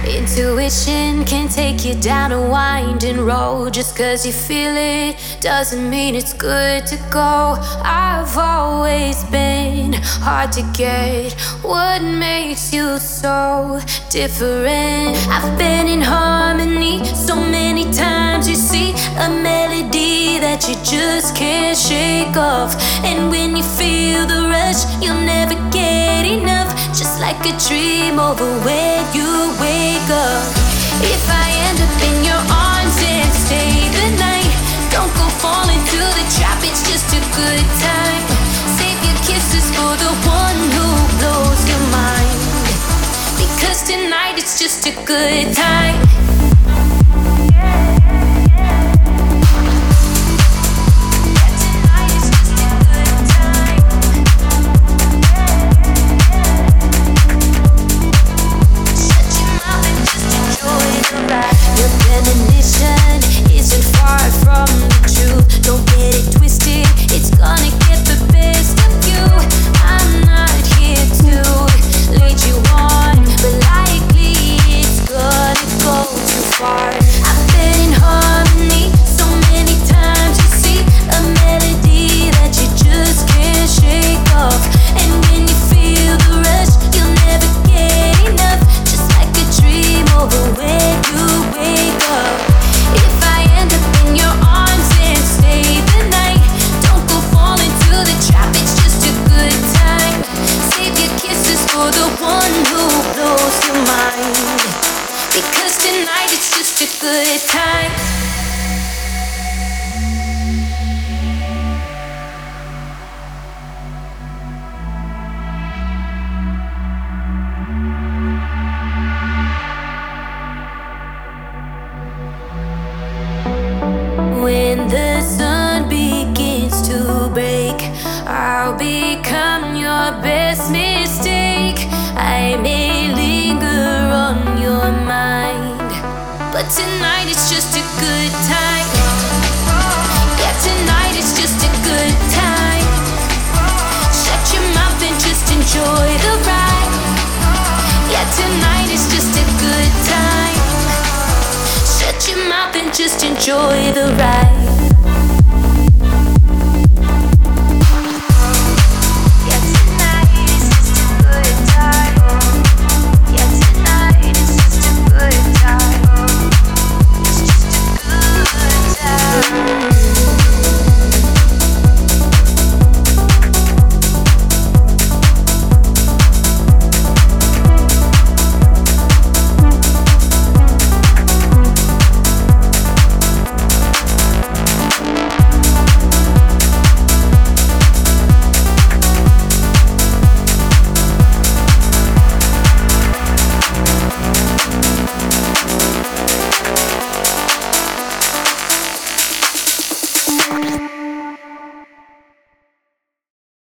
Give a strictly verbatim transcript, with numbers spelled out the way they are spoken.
Intuition can take you down a winding road. Just cause you feel it doesn't mean it's good to go. I've always been hard to get. What makes you so different? I've been in harmony so many times. You see, a melody that you just can't shake off. And when you feel the rush, you'll never get enough. Just like a dream over where you wake up. If I end up in your arms and stay the night, don't go fall into the trap, it's just a good time. Save your kisses for the one who blows your mind. Because tonight it's just a good time. Your premonition isn't far from the truth. Don't get it twisted, it's gonna get the best of you. I'm not here to lead you on, but likely it's gonna go too far. I've been in harmony so many times. You see, a melody that you just can't shake off. And when you feel the rush, you'll never get enough. Just like a dream over where you wake up. If I end up in your arms and stay the night, don't go fall into the trap, it's just a good time. Save your kisses for the one who blows your mind. Because tonight it's just a good time. When the sun begins to break, I'll become your best mistake. I may linger on your mind, but tonight it's just a good time. Yeah, tonight it's just a good time. Shut your mouth and just enjoy the ride. Yeah, tonight it's just a good time. Shut your mouth and just enjoy